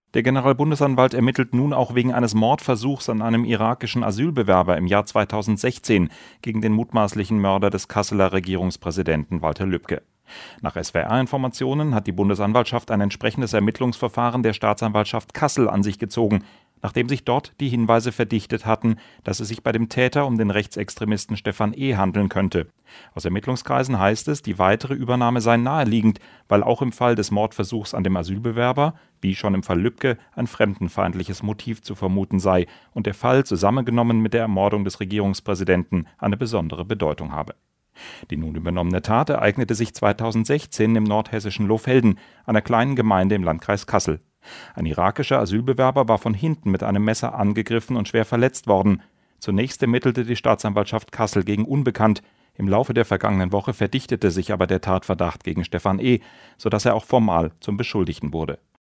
Der Generalbundesanwalt ermittelt nun auch wegen eines Mordversuchs an einem irakischen Asylbewerber im Jahr 2016 gegen den mutmaßlichen Mörder des Kasseler Regierungspräsidenten Walter Lübcke. Nach SWR-Informationen hat die Bundesanwaltschaft ein entsprechendes Ermittlungsverfahren der Staatsanwaltschaft Kassel an sich gezogen, nachdem sich dort die Hinweise verdichtet hatten, dass es sich bei dem Täter um den Rechtsextremisten Stefan E. handeln könnte. Aus Ermittlungskreisen heißt es, die weitere Übernahme sei naheliegend, weil auch im Fall des Mordversuchs an dem Asylbewerber, wie schon im Fall Lübcke, ein fremdenfeindliches Motiv zu vermuten sei und der Fall zusammengenommen mit der Ermordung des Regierungspräsidenten eine besondere Bedeutung habe. Die nun übernommene Tat ereignete sich 2016 im nordhessischen Lohfelden, einer kleinen Gemeinde im Landkreis Kassel. Ein irakischer Asylbewerber war von hinten mit einem Messer angegriffen und schwer verletzt worden. Zunächst ermittelte die Staatsanwaltschaft Kassel gegen Unbekannt. Im Laufe der vergangenen Woche verdichtete sich aber der Tatverdacht gegen Stefan E., sodass er auch formal zum Beschuldigten wurde.